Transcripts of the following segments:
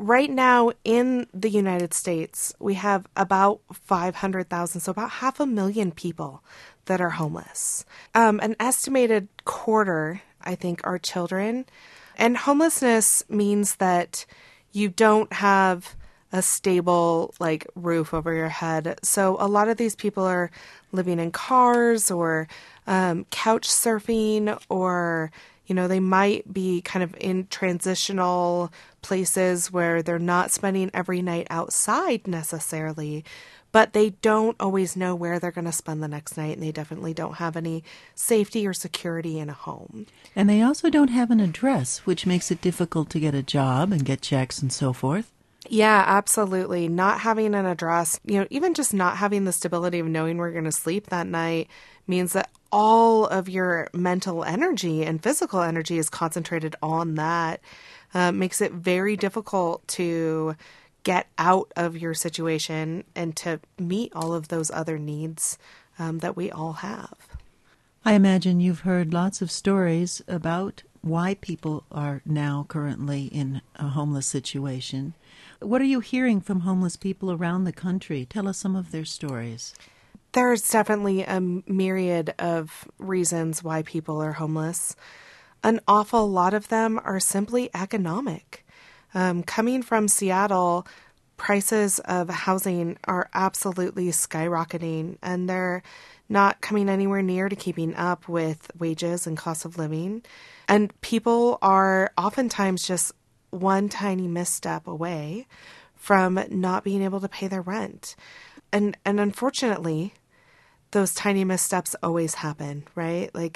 right now in the United States, we have about 500,000, so about 500,000 people that are homeless. An estimated quarter, I think, are children. And homelessness means that you don't have a stable, like, roof over your head. So a lot of these people are living in cars or couch surfing, or, you know, they might be kind of in transitional places where they're not spending every night outside necessarily, but they don't always know where they're going to spend the next night, and they definitely don't have any safety or security in a home. And they also don't have an address, which makes it difficult to get a job and get checks and so forth. Yeah, absolutely. Not having an address, you know, even just not having the stability of knowing where you're going to sleep that night means that all of your mental energy and physical energy is concentrated on that. Makes it very difficult to get out of your situation and to meet all of those other needs that we all have. I imagine you've heard lots of stories about why people are now currently in a homeless situation. What are you hearing from homeless people around the country? Tell us some of their stories. There's definitely a myriad of reasons why people are homeless. An awful lot of them are simply economic. Coming from Seattle, prices of housing are absolutely skyrocketing, and they're not coming anywhere near to keeping up with wages and cost of living. And people are oftentimes just one tiny misstep away from not being able to pay their rent. And unfortunately, those tiny missteps always happen, right? Like,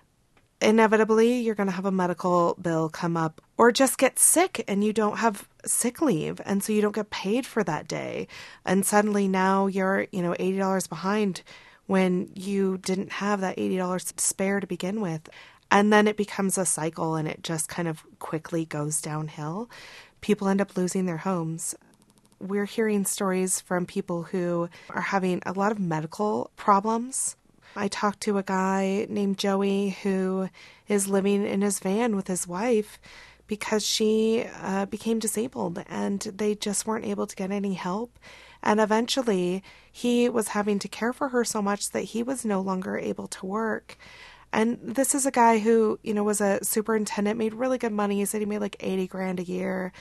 inevitably, you're going to have a medical bill come up, or just get sick and you don't have sick leave, and so you don't get paid for that day. And suddenly now you're, $80 behind when you didn't have that $80 spare to begin with. And then it becomes a cycle, and it just kind of quickly goes downhill. People end up losing their homes. We're hearing stories from people who are having a lot of medical problems. I talked to a guy named Joey who is living in his van with his wife because she became disabled, and they just weren't able to get any help. And eventually he was having to care for her so much that he was no longer able to work. And this is a guy who, was a superintendent, made really good money. He said he made like $80,000 a year.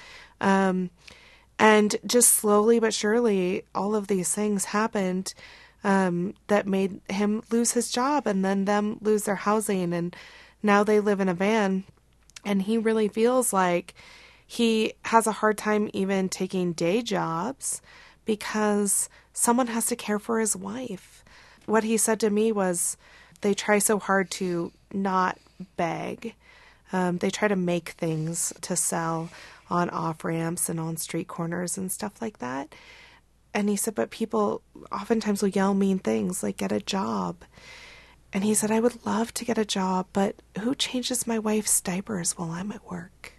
And just slowly but surely, all of these things happened that made him lose his job, and then them lose their housing. And now they live in a van, and he really feels like he has a hard time even taking day jobs because someone has to care for his wife. What he said to me was, they try so hard to not beg. They try to make things to sell on off-ramps and on street corners and stuff like that. And he said, but people oftentimes will yell mean things like, get a job. And he said, I would love to get a job, but who changes my wife's diapers while I'm at work?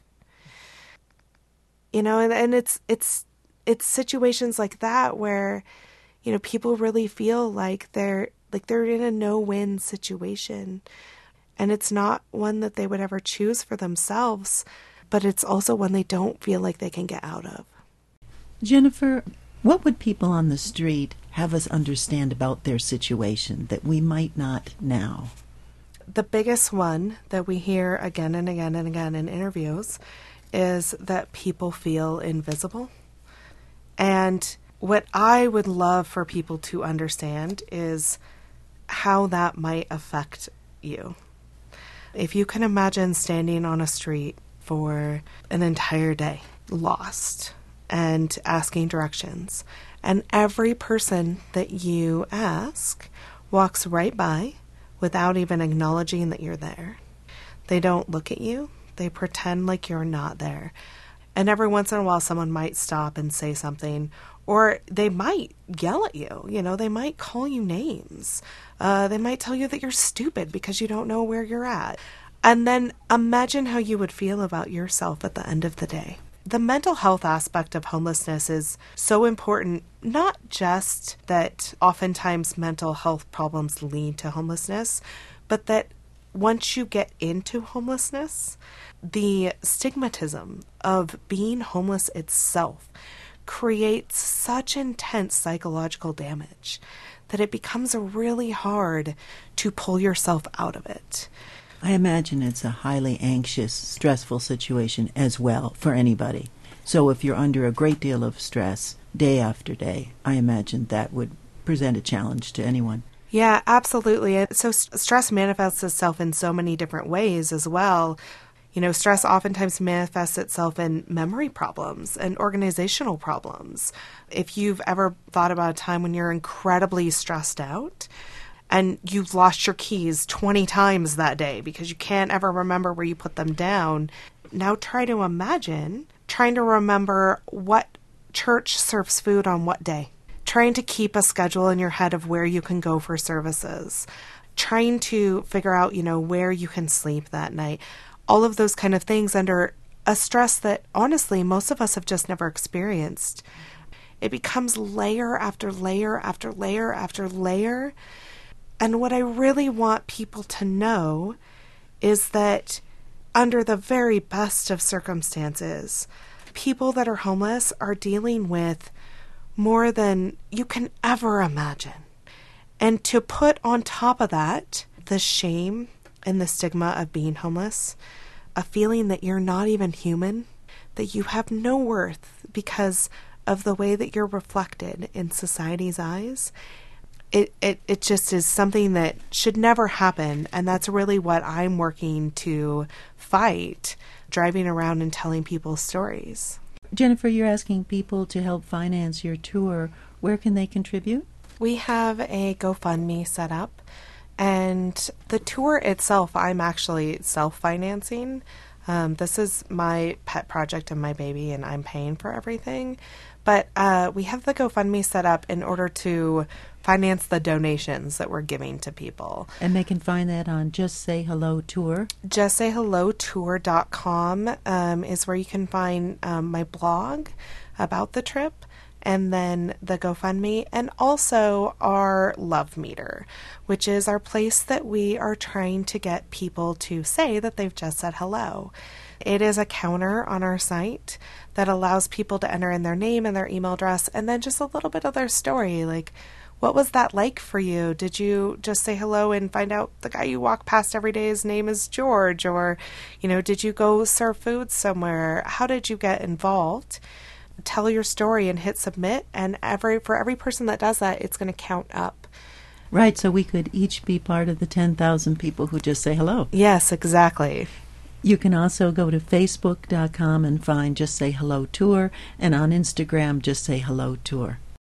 And it's situations like that where, people really feel like they're in a no-win situation. And it's not one that they would ever choose for themselves, but it's also one they don't feel like they can get out of. Jennifer, what would people on the street have us understand about their situation that we might not now? The biggest one that we hear again and again and again in interviews is that people feel invisible. And what I would love for people to understand is how that might affect you. If you can imagine standing on a street for an entire day, lost, and asking directions, and every person that you ask walks right by without even acknowledging that you're there. They don't look at you. They pretend like you're not there. And every once in a while, someone might stop and say something, or they might yell at you. They might call you names. They might tell you that you're stupid because you don't know where you're at. And then imagine how you would feel about yourself at the end of the day. The mental health aspect of homelessness is so important, not just that oftentimes mental health problems lead to homelessness, but that once you get into homelessness, the stigmatism of being homeless itself creates such intense psychological damage that it becomes really hard to pull yourself out of it. I imagine it's a highly anxious, stressful situation as well for anybody. So if you're under a great deal of stress day after day, I imagine that would present a challenge to anyone. Yeah, absolutely. And so stress manifests itself in so many different ways as well. You know, stress oftentimes manifests itself in memory problems and organizational problems. If you've ever thought about a time when you're incredibly stressed out and you've lost your keys 20 times that day because you can't ever remember where you put them down, now try to imagine trying to remember what church serves food on what day. Trying to keep a schedule in your head of where you can go for services. Trying to figure out, where you can sleep that night. All of those kind of things under a stress that, honestly, most of us have just never experienced. It becomes layer after layer after layer after layer. And what I really want people to know is that under the very best of circumstances, people that are homeless are dealing with more than you can ever imagine. And to put on top of that the shame and the stigma of being homeless, a feeling that you're not even human, that you have no worth because of the way that you're reflected in society's eyes, it just is something that should never happen. And that's really what I'm working to fight, driving around and telling people stories. Jennifer, you're asking people to help finance your tour. Where can they contribute? We have a GoFundMe set up, and the tour itself, I'm actually self-financing. This is my pet project and my baby, and I'm paying for everything. But we have the GoFundMe set up in order to finance the donations that we're giving to people. And they can find that on Just Say Hello Tour. JustSayHelloTour.com is where you can find my blog about the trip, and then the GoFundMe, and also our Love Meter, which is our place that we are trying to get people to say that they've just said hello. It is a counter on our site that allows people to enter in their name and their email address, and then just a little bit of their story, like, what was that like for you? Did you just say hello and find out the guy you walk past every day, his name is George? Or, did you go serve food somewhere? How did you get involved? Tell your story and hit submit, and for every person that does that, it's going to count up. Right, so we could each be part of the 10,000 people who just say hello. Yes, exactly. You can also go to Facebook.com and find Just Say Hello Tour, and on Instagram, Just Say Hello Tour.